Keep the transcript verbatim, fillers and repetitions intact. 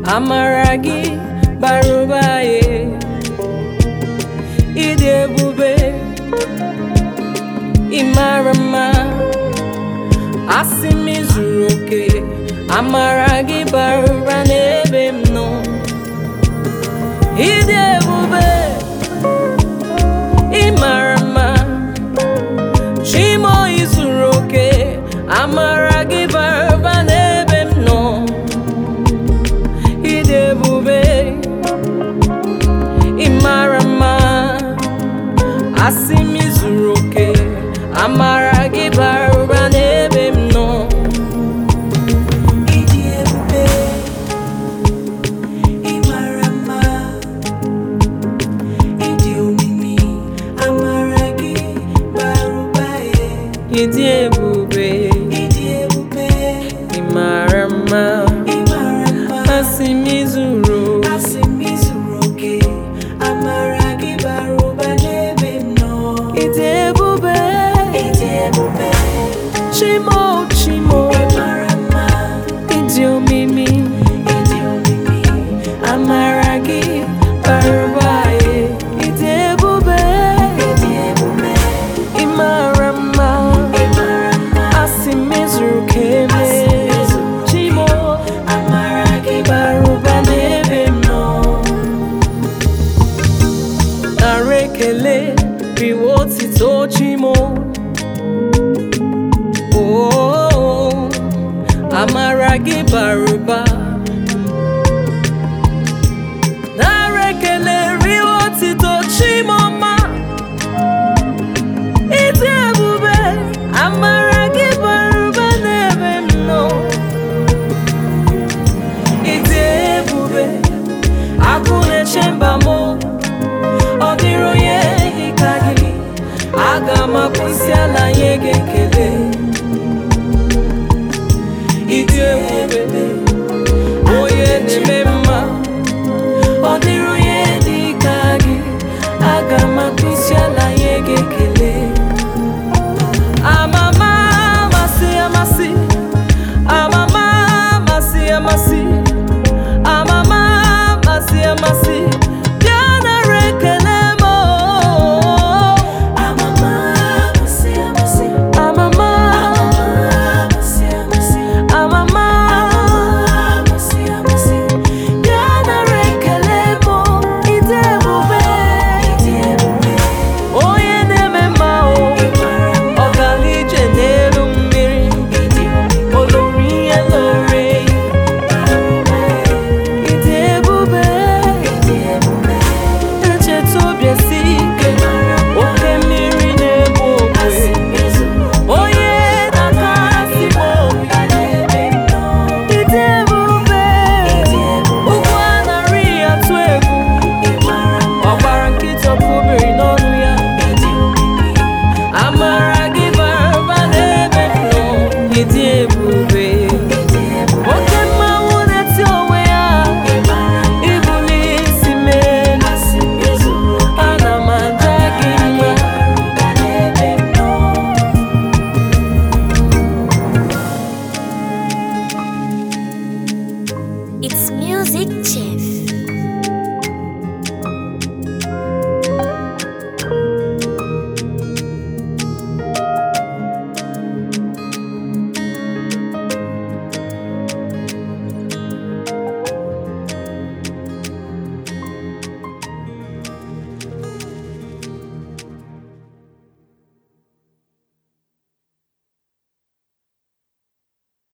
amara gị bara ụba ye, ịdị ebube, ị mara mma, asị m zuru oke, amara gị bara ụba n'ebe m nọ, ịdị ebube, ị mara mma, Chimo ị zuru oke, amara gị bara ụba n'ebe m nọ, ịdị ebube, ị mara mma, asị m zuru oke, amara gị bara ụba n'ebe m nọ, ịdị ebube, ị mara mma, ịdị omimi, amara gị bara ụba ye, ịdị ebube, ịdị ebube, ị mara mma, ị mara mma, asị m zuru asị m zuru oke, amara gị bara ụba n'ebe m nọ, ịdị ebube, ịdị ebube, Chimo Chimo, ị mara mma, ịdị omimi, ịdị omimi, amara gị bara ụba ye, ịdị ebube, ịdị ebube, ị mara mma, ị mara mma, asị m zuru oke me, Chimo, amara gị bara ụba n'ebe m nọ, nara ekele riwe otito Chimo, oh, amara gị bara ụba.